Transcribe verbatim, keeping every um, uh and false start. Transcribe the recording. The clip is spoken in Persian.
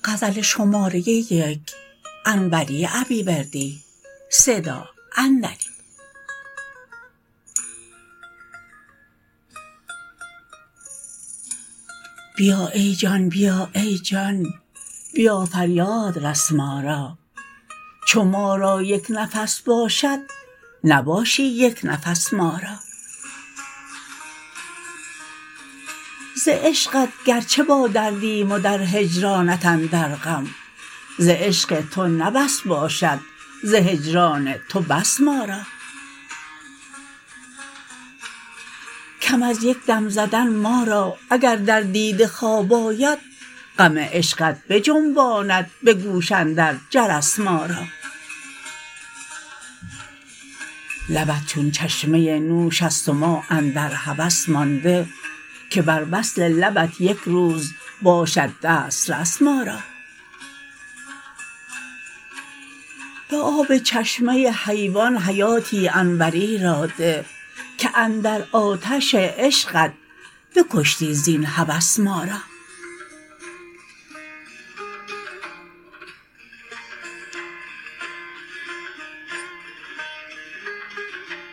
بیا ای جان بیا ای جان بیا فریاد رس ما را چو ما را یک نفس باشد نباشی یک نفس ما را ز عشقت گرچه با دردیم و در هجرانت اندر غم ز عشق تو نه بس باشد ز هجران تو بس ما را کم از یک دم زدن ما را اگر در دیده خواب آید غم عشقت بجنباند به گوش اندر جرس ما را لبت چون چشمه نوش است و ما اندر هوس مانده که بر وصل لبت یک روز باشد دسترس ما را به آب چشمه حیوان حیاتی انوری را ده که اندر آتش عشقت بکشتی زین هوس ما را